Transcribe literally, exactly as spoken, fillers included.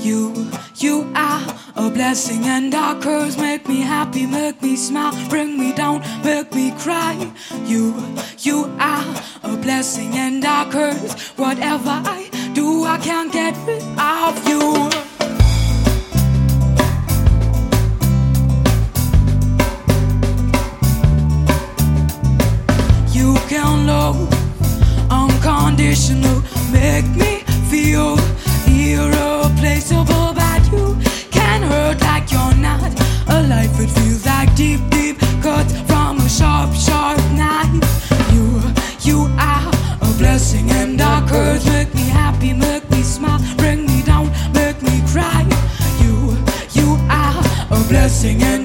You, you are a blessing and a curse. Make me happy, make me smile, bring me down, make me cry. You, you are a blessing and a curse. Whatever I do, I can't get rid of you. You can love unconditional, make me feel irreplaceable. But you can hurt like you're not alive. It feels like deep, deep cuts from a sharp, sharp knife. You, you are a blessing and a curse. Make me happy, make me smile, bring me down, make me cry. You, you are a blessing and